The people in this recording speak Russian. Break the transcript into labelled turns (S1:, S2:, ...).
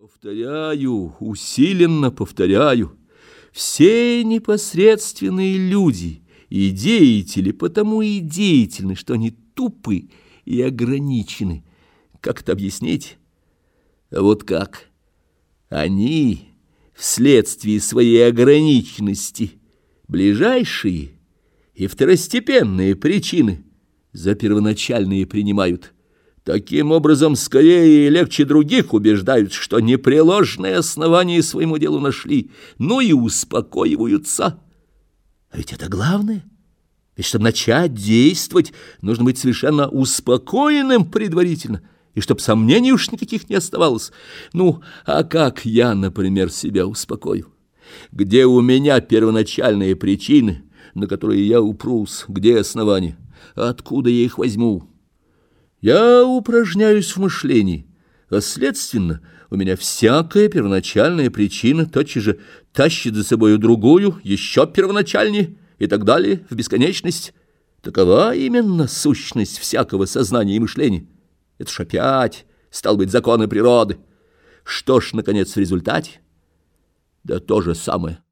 S1: Повторяю, усиленно повторяю, все непосредственные люди и деятели потому и деятельны, что они тупы и ограничены. Как это объяснить? А вот как? Они, вследствие своей ограниченности, ближайшие и второстепенные причины за первоначальные принимают. Таким образом, скорее и легче других убеждаются, что непреложное основание своему делу нашли, ну и успокоиваются. А ведь это главное. Ведь чтобы начать действовать, нужно быть совершенно успокоенным предварительно, и чтобы сомнений уж никаких не оставалось. Ну, а как я, например, себя успокою? Где у меня первоначальные причины, на которые я упрусь? Где основания? Откуда я их возьму? Я упражняюсь в мышлении, а следственно, у меня всякая первоначальная причина тотчас же тащит за собою другую, еще первоначальнее, и так далее, в бесконечность. Такова именно сущность всякого сознания и мышления. Это ж опять, стал быть, законы природы. Что ж, наконец, в результате? Да то же самое.